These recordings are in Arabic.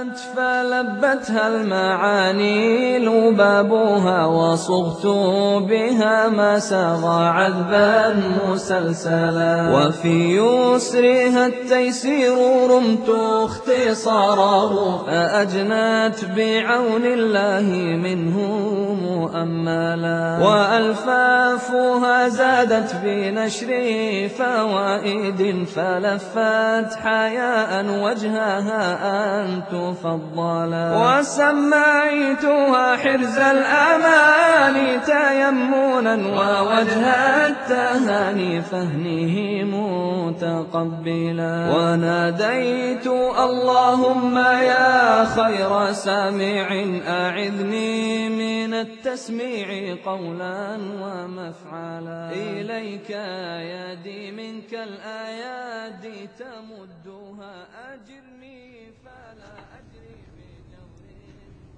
أجنت فلبتها المعاني لبابها، وصغت بها ما سغى عذبا مسلسلا، وفي يسرها التيسير رمت اختصاره، فأجنت بعون الله منه مؤملا، وألفافها زادت بنشر فوائد، فلفت حياء وجهها أن تفضلا، وسميتها حرز الأمان تيمنا، ووجه التهاني فهنه متقبلا، وناديت اللهم يا خير سامع أعذني من التسميع قولا ومفعلا، إليك يدي منك الآيات تمدها، أجرني فلا أجري بجور.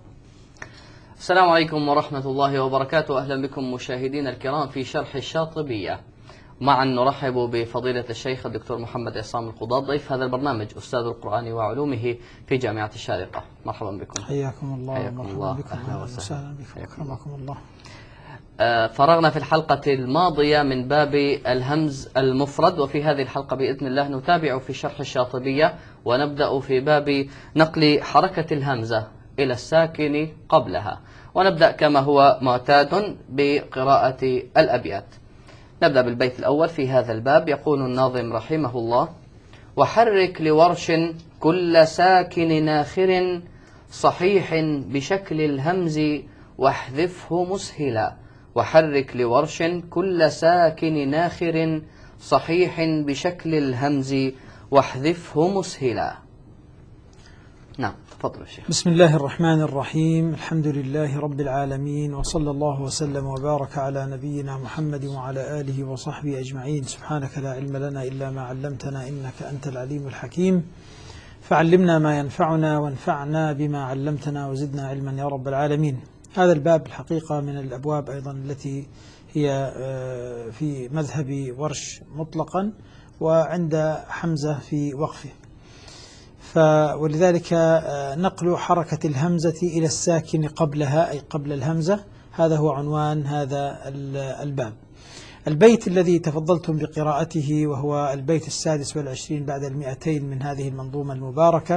السلام عليكم ورحمة الله وبركاته. أهلا بكم مشاهدين الكرام في شرح الشاطبية. معا نرحب بفضيلة الشيخ الدكتور محمد عصام القضاة، ضيف هذا البرنامج، أستاذ القرآن وعلومه في جامعة الشارقة. مرحبا بكم. حياكم الله. حياكم الله. أهلا وسهلا بكم. أكرمكم الله. فرغنا في الحلقة الماضية من باب الهمز المفرد، وفي هذه الحلقة بإذن الله نتابع في شرح الشاطبية، ونبدأ في باب نقل حركة الهمزة إلى الساكن قبلها، ونبدأ كما هو معتاد بقراءة الأبيات. نبدأ بالبيت الأول في هذا الباب. يقول الناظم رحمه الله: وحرك لورش كل ساكن ناخر صحيح بشكل الهمز واحذفه مسهلا. وحرك لورش كل ساكن ناخر صحيح بشكل الهمز واحذفه مسهلا. نعم، تفضل يا شيخ. بسم الله الرحمن الرحيم. الحمد لله رب العالمين، وصلى الله وسلم وبارك على نبينا محمد وعلى آله وصحبه أجمعين. سبحانك لا علم لنا إلا ما علمتنا، إنك أنت العليم الحكيم. فعلمنا ما ينفعنا وانفعنا بما علمتنا وزدنا علما يا رب العالمين. هذا الباب الحقيقة من الأبواب أيضا التي هي في مذهب ورش مطلقا، وعند حمزة في وقفه، ولذلك نقل حركة الهمزة إلى الساكن قبلها، أي قبل الهمزة، هذا هو عنوان هذا الباب. البيت الذي تفضلتم بقراءته وهو البيت 26 بعد 200 من هذه المنظومة المباركة،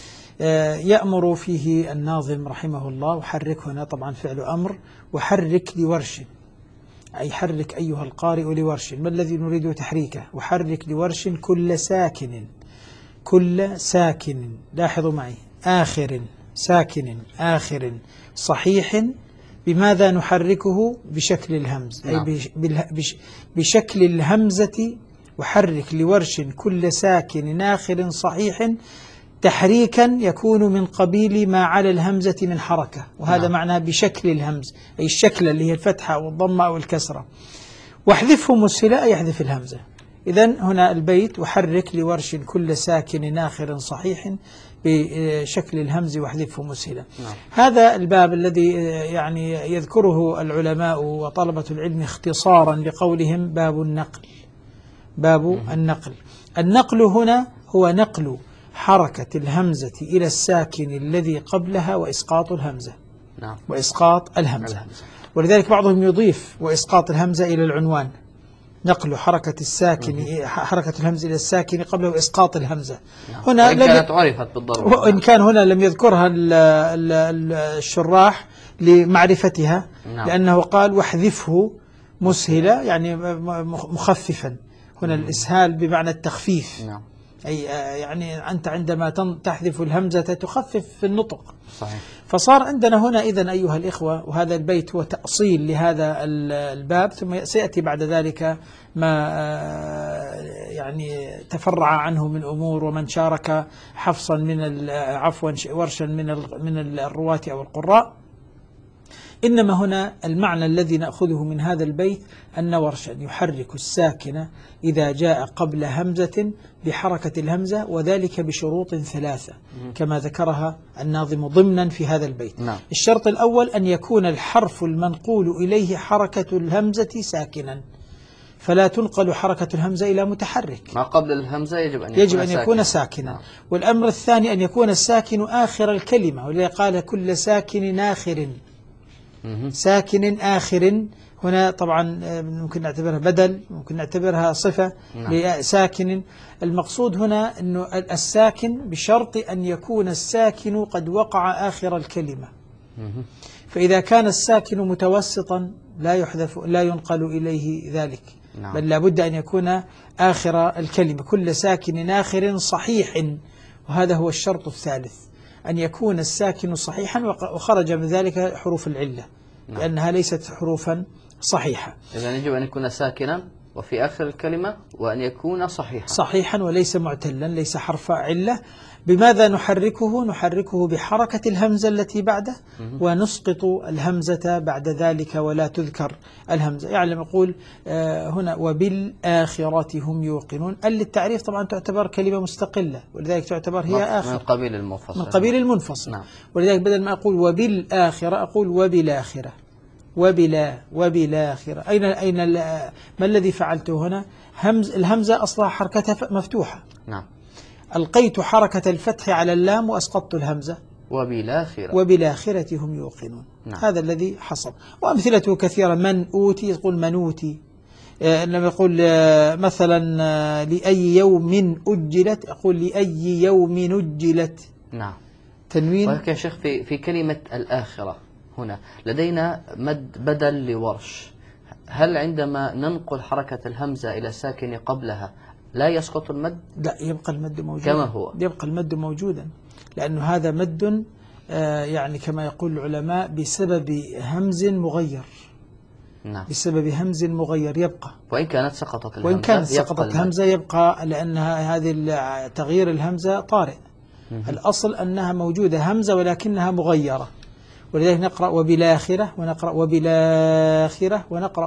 يأمر فيه الناظم رحمه الله، وحرك هنا طبعا فعل أمر، وحرك لورش، أي حرك أيها القارئ لورش. ما الذي نريد تحريكه؟ وحرك لورش كل ساكن، كل ساكن، لاحظوا معي، آخر، ساكن آخر صحيح. بماذا نحركه؟ بشكل الهمز، أي بشكل الهمزة. وحرك لورش كل ساكن آخر صحيح، تحريكا يكون من قبيل ما على الهمزة من حركة، وهذا معنى بشكل الهمز، أي الشكل اللي هي الفتحة أو الضمة أو الكسرة. واحذفه مسهلا، يحذف الهمزة. إذن هنا البيت: وحرك لورش كل ساكن آخر صحيح بشكل الهمز واحذفه مسهلا. هذا الباب الذي يعني يذكره العلماء وطلبة العلم اختصارا بقولهم باب النقل. باب النقل. النقل هنا هو نقل حركة الهمزة إلى الساكن الذي قبلها وإسقاط الهمزة. وإسقاط الهمزة. ولذلك بعضهم يضيف وإسقاط الهمزة إلى العنوان، نقل حركة الساكن، حركة الهمزة إلى الساكن قبله وإسقاط الهمزة. هنا وإن كانت عرفت بالضرورة، وإن كان هنا لم يذكرها الشراح لمعرفتها، لأنه قال واحذفه مسهلا، يعني مخففا. هنا الإسهال بمعنى التخفيف، أي يعني أنت عندما تحذف الهمزة تخفف في النطق. صحيح. فصار عندنا هنا إذن أيها الإخوة، وهذا البيت هو تأصيل لهذا الباب، ثم سيأتي بعد ذلك ما يعني تفرع عنه من أمور، ومن شارك حفصا من عفوا ورشا من الرواة أو القراء. إنما هنا المعنى الذي نأخذه من هذا البيت أن ورشا يحرك الساكن إذا جاء قبل همزة بحركة الهمزة، وذلك بشروط 3 كما ذكرها الناظم ضمنا في هذا البيت. الشرط الأول أن يكون الحرف المنقول إليه حركة الهمزة ساكنا، فلا تنقل حركة الهمزة إلى متحرك، ما قبل الهمزة يجب أن يكون ساكنا. نعم. والأمر الثاني أن يكون الساكن آخر الكلمة، ولذلك قال كل ساكن آخر. ساكن آخر هنا طبعا ممكن نعتبرها بدل، ممكن نعتبرها صفة لساكن. المقصود هنا أنه الساكن بشرط أن يكون الساكن قد وقع آخر الكلمة. فإذا كان الساكن متوسطا لا يحذف، لا ينقل إليه ذلك، بل لابد أن يكون آخر الكلمة. كل ساكن آخر صحيح، وهذا هو الشرط الثالث، أن يكون الساكن صحيحا، وخرج من ذلك حروف العلة لأنها ليست حروفا صحيحة. إذن يجب أن يكون ساكنا وفي آخر الكلمة، وأن يكون صحيحا وليس معتلا، ليس حرف علة. بماذا نحركه؟ نحركه بحركة الهمزة التي بعده، ونسقط الهمزة بعد ذلك ولا تذكر الهمزة. يعني يقول هنا وبالآخرة هم يوقنون، للتعريف طبعا تعتبر كلمة مستقلة، ولذلك تعتبر هي آخر من قبيل المنفصل. نعم. ولذلك بدل ما أقول وبالآخرة أقول وبالآخرة. وبالآخرة. أين ما الذي فعلته هنا؟ الهمزة أصلها حركتها مفتوحة. نعم. ألقيت حركة الفتح على اللام وأسقطت الهمزة. وبالآخرة هم يوقنون. نعم. هذا الذي حصل. وأمثلته كثيرة. من أوتي يقول من أوتي. لما يقول مثلا لأي يوم أجلت أقول لأي يوم أجلت. نعم. تنوين. ولكن يا شيخ في كلمة الآخرة هنا لدينا مد بدل لورش، هل عندما ننقل حركة الهمزة إلى ساكن قبلها لا يسقط المد؟ لا، يبقى المد موجودا كما هو، يبقى المد موجودا، لأنه هذا مد يعني كما يقول العلماء بسبب همز مغير. نعم. بسبب همز مغير يبقى، وإن كانت سقطت همزة يبقى، لأنها هذه تغيير الهمزة طارئ. الأصل أنها موجودة همزة ولكنها مغيرة، ولذلك نقرأ وبالآخرة، ونقرأ وبالآخرة، ونقرأ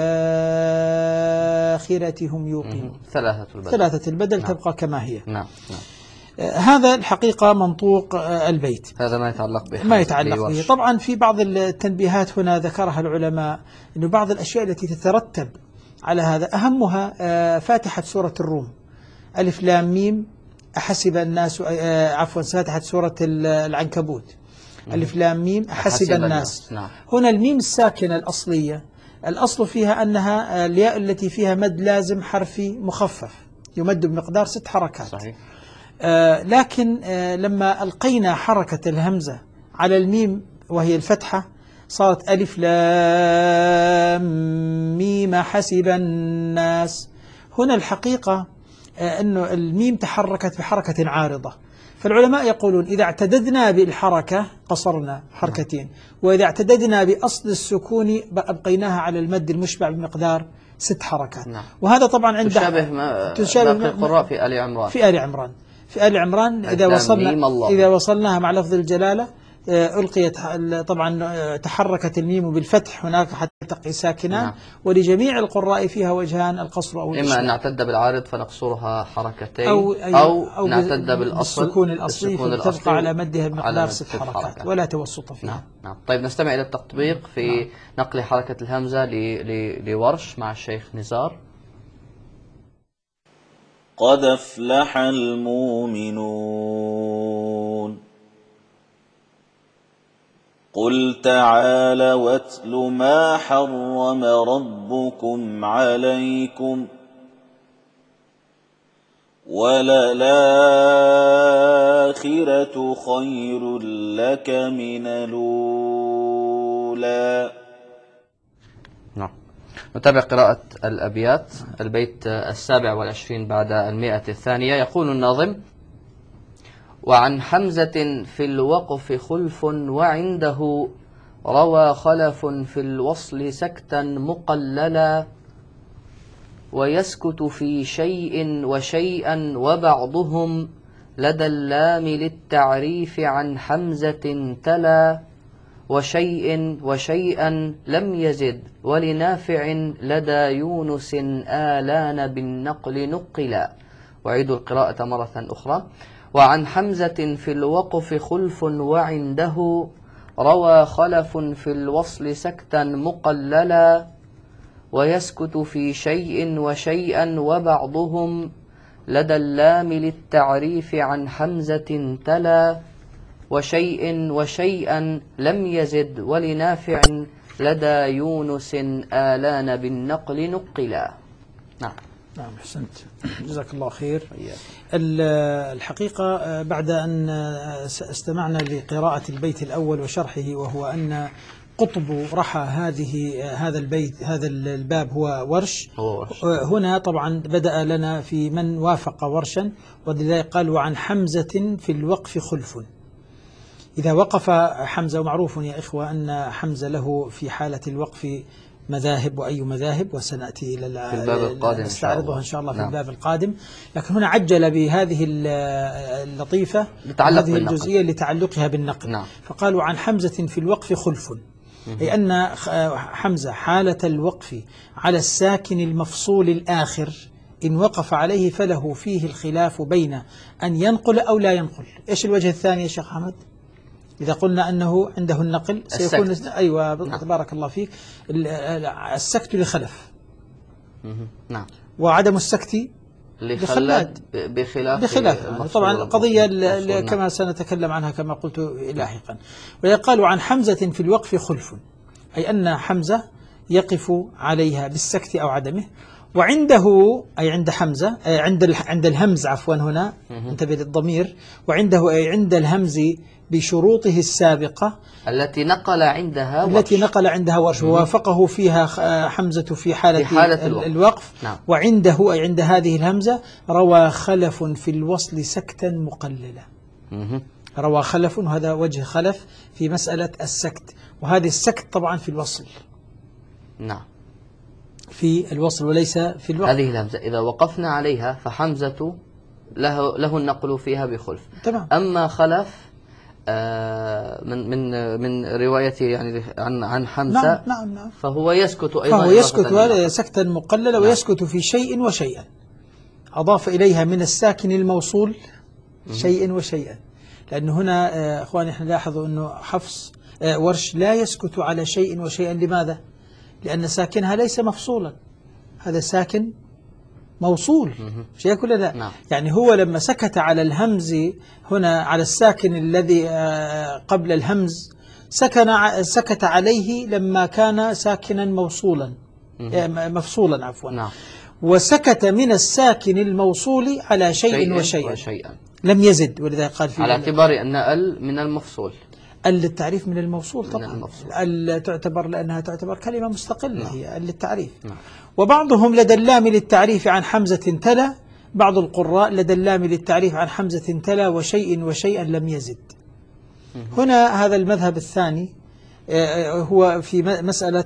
وبالآخرة هم يوقنون. ثلاثة البدل. نعم. تبقى كما هي. نعم. هذا الحقيقة منطوق البيت. هذا ما يتعلق به. طبعا في بعض التنبيهات هنا ذكرها العلماء، أنه بعض الأشياء التي تترتب على هذا أهمها فاتحة سورة الروم، ألف لام ميم أحسب الناس، فاتحة سورة العنكبوت، ألف لام ميم أحسب الناس. نعم. هنا الميم الساكنة الأصلية، الأصل فيها أنها الياء التي فيها مد لازم حرفي مخفف يمد بمقدار 6 حركات. صحيح. لكن لما ألقينا حركة الهمزة على الميم وهي الفتحة صارت ألف لام ميم حسب الناس. هنا الحقيقة أنه الميم تحركت بحركة عارضة، فالعلماء يقولون إذا اعتددنا بالحركة قصرنا حركتين، وإذا اعتددنا بأصل السكون أبقيناها على المد المشبع بمقدار 6 حركات. نعم. وهذا طبعا عند تشابه القراء في آل عمران. إذا وصلناها مع لفظ الجلالة ألقيت طبعا تحركت الميم بالفتح هناك حتى تقي ساكنة. نعم. ولجميع القراء فيها وجهان، القصر أو إما أن نعتد بالعارض فنقصرها حركتين، أو نعتد بالأصل السكون الأصلي فتبقى على مدها بمقدار 6 حركات ولا توسط فيها. نعم. طيب نستمع إلى التطبيق في نقل حركة الهمزة لورش مع الشيخ نزار. قد أفلح المؤمنون. قل تعالى واتل ما حرم ربكم عليكم وللآخرة خير لك من الأولى. نعم. نتابع قراءة الأبيات. البيت 27 بعد 100. يقول الناظم: وعن حمزة في الوقف خلف وعنده روى خلف في الوصل سكتا مقللا ويسكت في شيء وشيئا وبعضهم لدى اللام للتعريف عن حمزة تلا وشيء وشيئا لم يزد ولنافع لدى يونس آلان بالنقل نقلا. وعيد القراءة مرة أخرى. وعن حمزة في الوقف خلف وعنده روى خلف في الوصل سكتا مقللا ويسكت في شيء وشيئا وبعضهم لدى اللام للتعريف عن حمزة تلا وشيء وشيئا لم يزد ولنافع لدى يونس آلان بالنقل نقلا. نعم. نعم أحسنت، جزاك الله خير. الحقيقة بعد أن استمعنا لقراءة البيت الأول وشرحه، وهو أن قطب رحى هذا البيت هذا الباب هو ورش. هنا طبعا بدأ لنا في من وافق ورشا، ولذلك قال وعن حمزة في الوقف خلف. إذا وقف حمزة، ومعروف يا إخوة أن حمزة له في حالة الوقف مذاهب، وأي مذاهب، وسنأتي إلى الباب القادم نستعرضها إن شاء الله في الباب القادم. لكن هنا عجل بهذه اللطيفة، هذه الجزئية لتعلقها بالنقل. نعم. فقالوا عن حمزة في الوقف خلف، أي أن حمزة حالة الوقف على الساكن المفصول الآخر إن وقف عليه فله فيه الخلاف بين أن ينقل أو لا ينقل. إيش الوجه الثاني يا شيخ أحمد؟ إذا قلنا أنه عنده النقل سيكون أيوة بارك الله فيك، السكت لخلف. نعم. وعدم السكت لخلاد بخلاف يعني طبعا قضية كما سنتكلم عنها كما قلت لاحقا. ويقال عن حمزة في الوقف خلف، أي أن حمزة يقف عليها بالسكت أو عدمه. وعنده أي عند حمزة عند الهمز عفوا، هنا انتبه للضمير، وعنده أي عند الهمز بشروطه السابقة التي نقل عندها ورش ووافقه فيها حمزة في حالة الوقف. نعم. وعنده أي عند هذه الهمزة روى خلف في الوصل سكتا مقللا. روى خلف، وهذا وجه خلف في مسألة السكت، وهذه السكت طبعا في الوصل. نعم. في الوصل وليس في الوقف. هذه الهمزة إذا وقفنا عليها فحمزة له النقل فيها بخلف. تمام. أما خلف من روايته يعني عن حمزة. نعم. فهو يسكت أيضا. فهو يسكت سكتا مقللا. نعم. ويسكت في شيء وشيئا، أضاف إليها من الساكن الموصول شيء وشيئا، لأن هنا أخواني احنا لاحظوا أنه حفص ورش لا يسكت على شيء وشيئا. لماذا؟ لأن ساكنها ليس مفصولا، هذا ساكن موصول. شيء كل ذا. نعم. يعني هو لما سكت على الهمز هنا على الساكن الذي قبل الهمز سكت عليه لما كان ساكنا موصولا مفصولا عفوا. نعم. وسكت من الساكن الموصول على شيء وشيئا لم يزد، ولذلك قال فيه على اعتبار أن من المفصول. للتعريف من الموصول طبعا. تعتبر لأنها تعتبر كلمة مستقلة. نعم. هي للتعريف. نعم. وبعضهم لدى اللام للتعريف عن حمزة تلا، بعض القراء لدى اللام للتعريف عن حمزة تلا وشيء وشيئا لم يزد. هنا هذا المذهب الثاني هو في مسألة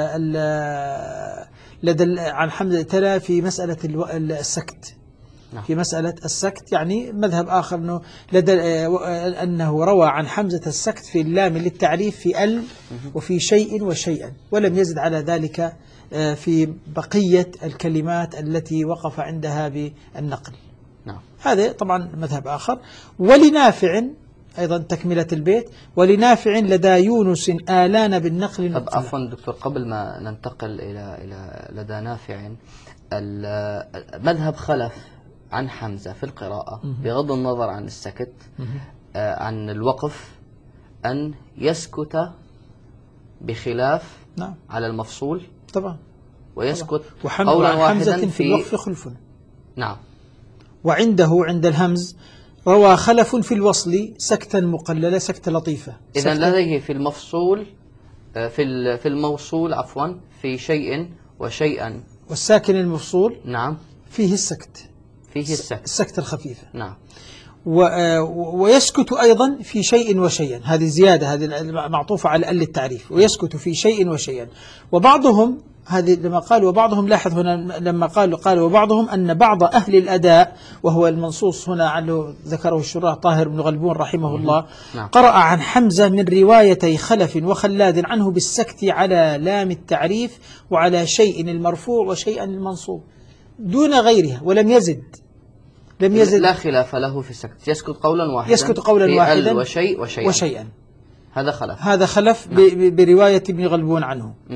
عن حمزة تلا في مسألة السكت. في مسألة السكت يعني مذهب آخر أنه أنه روى عن حمزة السكت في اللام للتعريف في وفي شيء وشيئا، ولم يزد على ذلك في بقية الكلمات التي وقف عندها بالنقل. نعم. هذا طبعا مذهب آخر. ولنافع أيضا تكملة البيت، ولنافع لدى يونس آلان بالنقل. طب عفوا دكتور، قبل ما ننتقل إلى لدى نافع، مذهب خلف عن حمزة في القراءة بغض النظر عن السكت عن الوقف أن يسكت بخلاف. نعم. على المفصول طبعا، ويسكت طبعا. قولا واحدا في الوقف خلف. نعم. وعنده عند الهمز روى خلف في الوصل سكتا مقللة، سكتة لطيفة. إذا لديه في المفصول في الموصول عفوا في شيء وشيئا، والساكن المفصول نعم فيه السكت، السكتة الخفيفة. نعم. ويسكت أيضا في شيء وشيئا، هذه زيادة، هذه معطوفة على التعريف. ويسكت في شيء وشيئا. وبعضهم هذه لما قال وبعضهم، لاحظ هنا لما قال وبعضهم أن بعض أهل الأداء، وهو المنصوص هنا عنه ذكره الشراح طاهر بن غلبون رحمه الله. نعم. قرأ عن حمزة من روايتي خلف وخلاد عنه بالسكت على لام التعريف وعلى شيء المرفوع وشيئا المنصوب دون غيرها، ولم يزد. لا خلاف له في السكت، يسكت قولا واحدا وشيئا. هذا خلف. هذا خلف. نعم. برواية ابن غلبون عنه. نعم.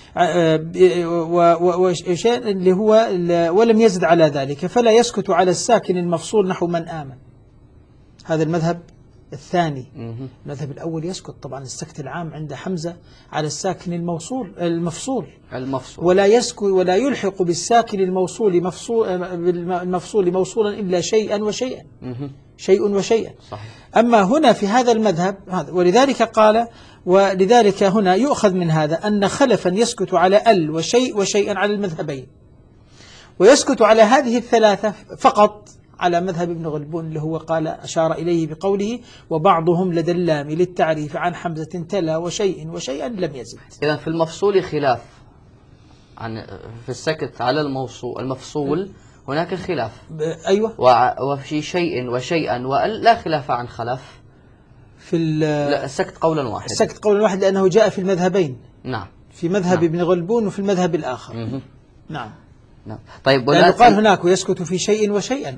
وشيء اللي هو ولم يزد على ذلك، فلا يسكت على الساكن المفصول نحو من آمن. هذا المذهب الثاني. المذهب الأول يسكت طبعا السكت العام عند حمزة على الساكن المفصول ولا يسكت ولا يلحق بالساكن المفصول موصولا إلا شيئا وشيئا. شيء وشيئا. صحيح. أما هنا في هذا المذهب ولذلك قال ولذلك هنا يؤخذ من هذا أن خلفا يسكت على ال وشيء وشيئا على المذهبين، ويسكت على هذه الثلاثة فقط على مذهب ابن غلبون اللي هو قال أشار إليه بقوله وبعضهم لدى اللام للتعريف عن حمزة تلا وشيء وشيئا لم يزد. إذا في المفصول خلاف عن في السكت على المفصول هناك خلاف. أيوة. وفي شيء وشيئا وأل لا خلاف عن خلف في السكت قولا واحد. السكت قولا واحد لأنه جاء في المذهبين. نعم. في مذهب ابن غلبون وفي المذهب الآخر. نعم. طيب لأنه قال هناك ويسكت في شيء وشيئا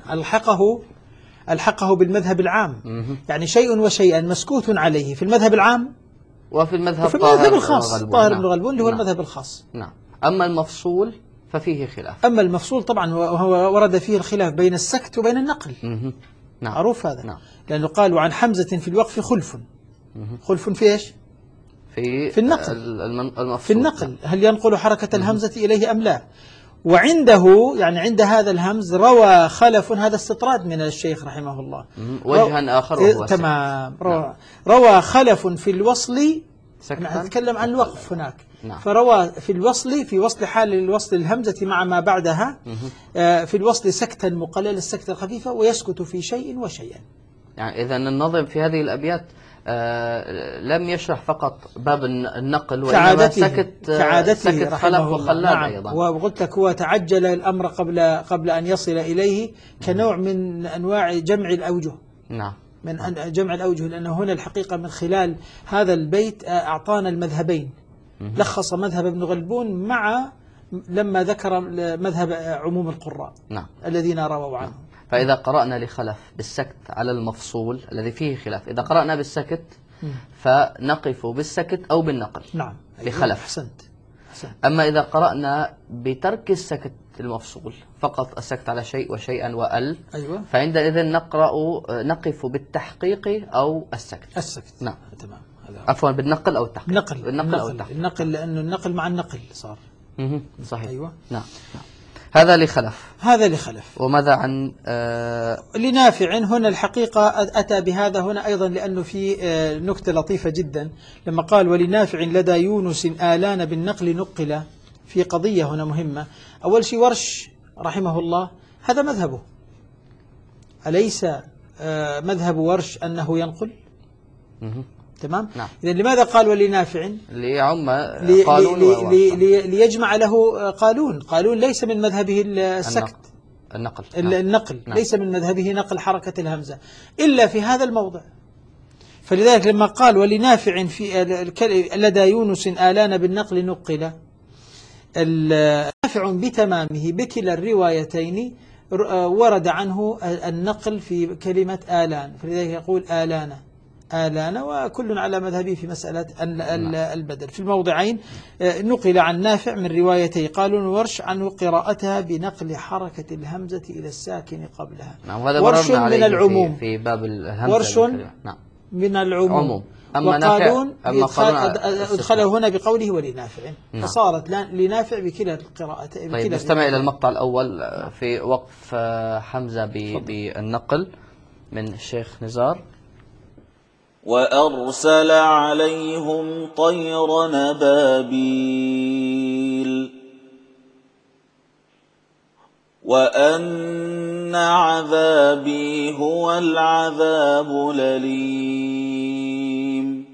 ألحقه بالمذهب العام. يعني شيء وشيئا مسكوت عليه في المذهب العام وفي المذهب الخاص طاهر بن غلبون اللي هو المذهب الخاص. نعم. أما المفصول ففيه خلاف. أما المفصول طبعا وهو ورد فيه الخلاف بين السكت وبين النقل. نعم. معروف هذا. نعم. لأنه قال وعن حمزة في الوقف خلف. خلف في إيش؟ في النقل. في النقل هل ينقل حركة الهمزة إليه أم لا؟ وعنده يعني عند هذا الهمز روى خلف، هذا استطراد من الشيخ رحمه الله، وجها آخر وهو تمام. روى خلف في الوصل، نتكلم عن الوقف هناك. نعم. فروى في وصل حال الوصل الهمزة مع ما بعدها في الوصل سكتا مقلل السكتة الخفيفة ويسكت في شيء وشيئا. يعني إذا النظم في هذه الأبيات لم يشرح فقط باب النقل وإنما سكت خلف وخلاد. نعم. أيضا. وقلت لك هو تعجل الأمر قبل أن يصل إليه كنوع من أنواع جمع الأوجه. نعم. من جمع الأوجه، لأنه هنا الحقيقة من خلال هذا البيت أعطانا المذهبين. لخص مذهب ابن غلبون مع لما ذكر مذهب عموم القراء. نعم. الذين رووا عنه. فإذا قرأنا لخلف بالسكت على المفصول الذي فيه خلاف، إذا قرأنا بالسكت فنقف بالسكت أو بالنقل. نعم. لخلف. أحسنت. أما إذا قرأنا بترك السكت المفصول فقط السكت على شيء وشيئا وأل. أيوة. فعندئذ نقف بالتحقيق أو السكت. نعم. تمام. عفوا بالنقل أو التحقيق. النقل لأنه النقل مع النقل صار. صحيح. أيوة. نعم. هذا لخلف. وماذا عن لنافع؟ هنا الحقيقة أتى بهذا هنا أيضا لأنه في نكتة لطيفة جدا لما قال ولنافع لدى يونس آلان بالنقل نقل، في قضية هنا مهمة. أول شيء ورش رحمه الله هذا مذهبه، أليس مذهب ورش أنه ينقل؟ تمام. نعم. إذن لماذا قال ولنافع؟ ليعم قالون ليجمع له قالون ليس من مذهبه السكت النقل. نعم. ليس من مذهبه نقل حركة الهمزة إلا في هذا الموضع. فلذلك لما قال ولنافع في لدى يونس آلان بالنقل نقل، نافع بتمامه بكلا الروايتين ورد عنه النقل في كلمة آلان، فلذلك يقول آلان وكل على مذهبه في مسألة البدل. في الموضعين نقل عن نافع من روايتي قالون ورش عنه قراءتها بنقل حركة الهمزة إلى الساكن قبلها. نعم. وهذا ورش من العموم في باب الهمزة. ورش نعم. من العموم. وقالون أدخله هنا بقوله ولنافع. نعم. فصارت لنافع بكلا القراءتين. طيب نستمع إلى المقطع الأول في وقف حمزة بالنقل من الشيخ نزار. وأرسل عليهم طير نبابيل وأن عذابي هو العذاب الأليم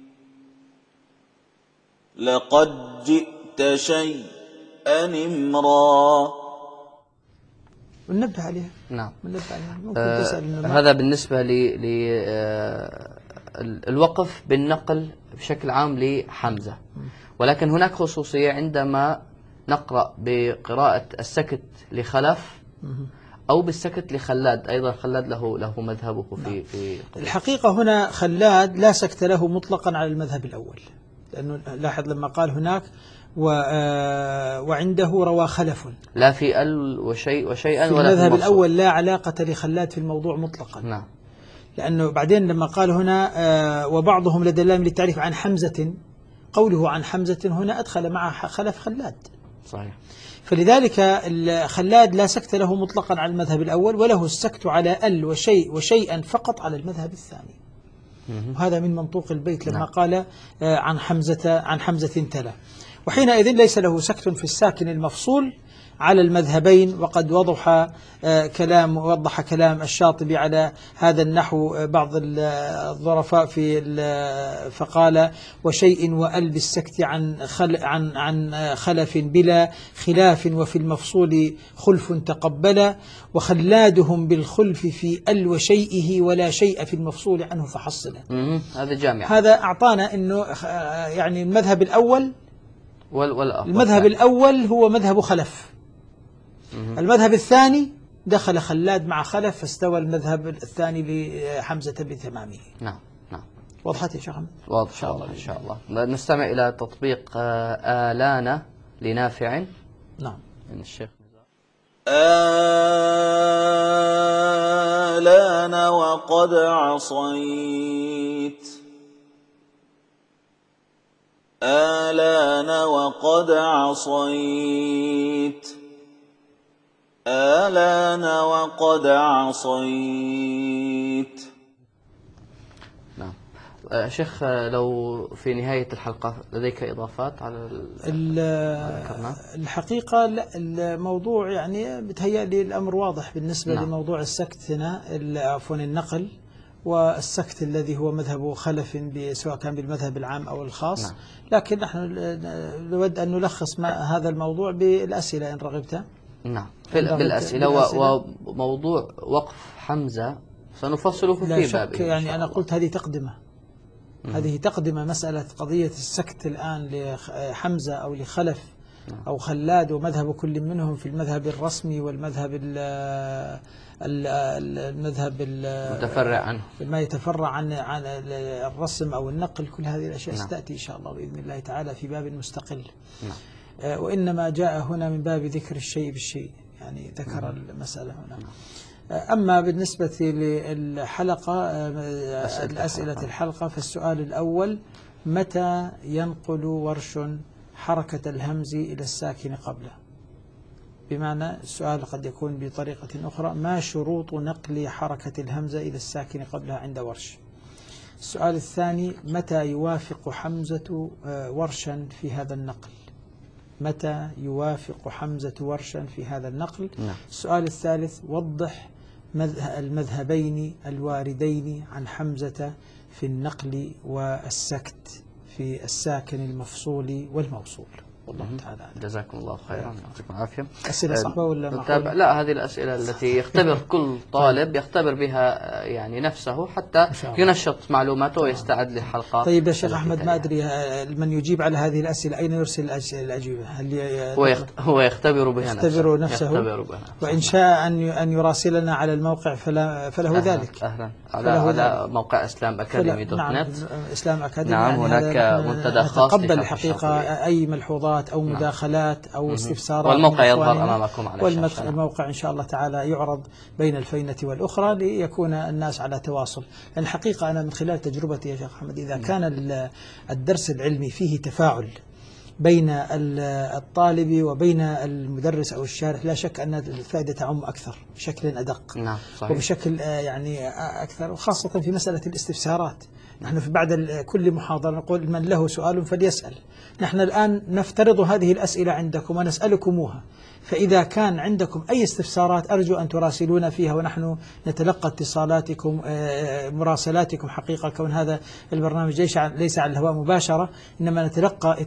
لقد جئت شيئا إمرا. وننبه عليها. نعم. هذا بالنسبة الوقف بالنقل بشكل عام لحمزة، ولكن هناك خصوصية عندما نقرأ بقراءة السكت لخلف أو بالسكت لخلاد. أيضا خلاد له مذهبه في الحقيقة هنا خلاد لا سكت له مطلقا على المذهب الأول، لأنه لاحظ لما قال هناك وعنده روى خلف. لا في وشيئا في ولا في المذهب الموصول. الأول لا علاقة لخلاد في الموضوع مطلقا. نعم. لأنه بعدين لما قال هنا وبعضهم لدى اللام للتعريف عن حمزة، قوله عن حمزة هنا أدخل مع خلف خلاد. صحيح. فلذلك خلاد لا سكت له مطلقا على المذهب الأول، وله السكت على وشيئا فقط على المذهب الثاني. وهذا من منطوق البيت لما قال عن حمزة تلا. وحينئذ ليس له سكت في الساكن المفصول على المذهبين. وقد وضح كلام الشاطبي على هذا النحو بعض الظرفاء فقال وشيء وأل بالسكت عن خلف بلا خلاف، وفي المفصول خلف تقبلا، وخلادهم بالخلف في أل وشيئه، ولا شيء في المفصول عنه فحصلا. هذا جامع. هذا أعطانا أنه يعني المذهب الأول المذهب الأول هو مذهب خلف. المذهب الثاني دخل خلاد مع خلف، فاستوى المذهب الثاني لحمزة بتمامه. نعم نعم. وضحت يا شيخ محمد؟ واضح إن شاء الله. نستمع إلى تطبيق آلان لنافع. نعم. من الشيخ آلان وقد عصيت، آلان وقد عصيت، آلان وقد عصيت. نعم. شيخ، لو في نهاية الحلقة لديك إضافات على الحقيقة لا، الموضوع يعني بتهيألي الأمر واضح بالنسبة لموضوع السكت هنا، عفوا النقل والسكت الذي هو مذهب خلف سواء كان بالمذهب العام أو الخاص. لكن نحن نود أن نلخص هذا الموضوع بالأسئلة إن رغبت. نعم بالأسئلة. وموضوع وقف حمزة سنفصله في لا بابه. شك يعني أنا قلت هذه تقدمة. هذه تقدمة مسألة قضية السكت الآن لحمزة أو لخلف أو خلاد، ومذهب كل منهم في المذهب الرسمي والمذهب المتفرع عنه، ما يتفرع عن الرسم أو النقل. كل هذه الأشياء ستأتي إن شاء الله بإذن الله تعالى في باب مستقل. وإنما جاء هنا من باب ذكر الشيء بالشيء، يعني ذكر المسألة هنا. أما بالنسبة للحلقة الأسئلة الحلقة، فالسؤال الأول: متى ينقل ورش حركة الهمز إلى الساكن قبله؟ بمعنى السؤال قد يكون بطريقة أخرى: ما شروط نقل حركة الهمزة إلى الساكن قبلها عند ورش؟ السؤال الثاني: متى يوافق حمزة ورشا في هذا النقل؟ متى يوافق حمزة ورشا في هذا النقل؟ السؤال الثالث: وضح المذهبين الواردين عن حمزة في النقل والسكت في الساكن المفصول والموصول. والله تعالى جزاكم الله خيرا، يعطيكم العافية. أسئلة صعبة ولا نتابع؟ لا، هذه الأسئلة التي يختبر كل طالب يختبر بها يعني نفسه حتى ينشط معلوماته ويستعد للحلقة. طيب يا شيخ أحمد، ما أدري من يجيب على هذه الأسئلة أين يرسل الأجوبة؟ هو يختبر بها نفسه. وإن شاء أن يراسلنا على الموقع فله ذلك. أهلا. على موقع اسلام اكاديمي دوت نت. اسلام اكاديمي. نعم، هناك منتدى خاص تقبل الحقيقة أي ملحوظات أو مداخلات أو استفسارات. والموقع يظهر أمامكم على الشاشة. والموقع إن شاء الله تعالى يعرض بين الفينة والأخرى ليكون الناس على تواصل. لأن الحقيقة أنا من خلال تجربتي يا شيخ أحمد، إذا كان الدرس العلمي فيه تفاعل بين الطالب وبين المدرس أو الشارح، لا شك أن الفائدة تعم أكثر بشكل أدق. نعم صحيح. وبشكل يعني أكثر، وخاصة في مسألة الاستفسارات. نحن في بعد كل محاضرة نقول: من له سؤال فليسأل. نحن الآن نفترض هذه الأسئلة عندكم ونسألكموها، فإذا كان عندكم أي استفسارات أرجو أن تراسلونا فيها، ونحن نتلقى اتصالاتكم مراسلاتكم. حقيقة كون هذا البرنامج ليس على الهواء مباشرة، إنما نتلقى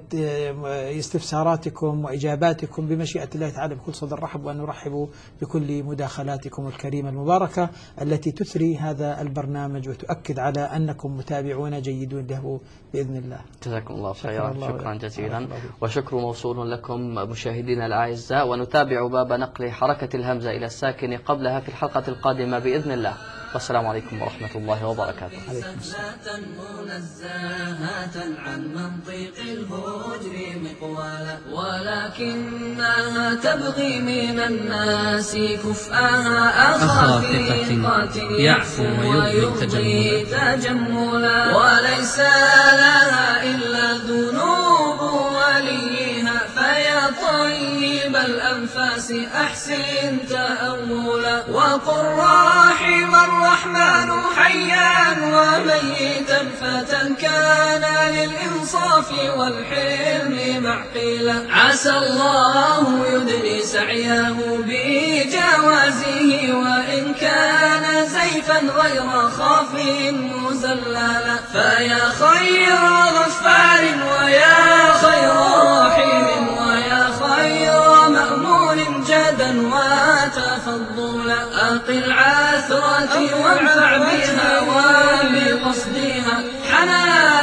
استفساراتكم وإجاباتكم بمشيئة الله تعالى بكل صدر رحب، وأن نرحب بكل مداخلاتكم الكريمة المباركة التي تثري هذا البرنامج وتؤكد على أنكم متابعون جيدون له بإذن الله. جزاكم الله خيرا، شكرا جزيلا، وشكر موصول لكم مشاهدينا الأعزاء. ونتابع باب نقل حركة الهمزة إلى الساكن قبلها في الحلقة القادمة بإذن الله. والسلام عليكم ورحمة الله وبركاته. عليكم السلام. منزهة عن منطق الهجر مقوالا، ولكنها تبغي من الناس كفءها أخا ثقة يعفو ويبغي تجملا، وليس لها إلا ذنوب وليها، فيا طيب الأنفاس أحسن تأولا، وقل رحم الرحمن حيا وميتا فتى كان للإنصاف والحلم معقلا، عسى الله يدني سعيه بجوازه، وإن كان زيفا غير خاف مزللا، فيا خير غفار ويا خير رحيم ويا خير مأمون جدا وتفضلا، أقل عثرتي وانفع بها وبقصدها حنان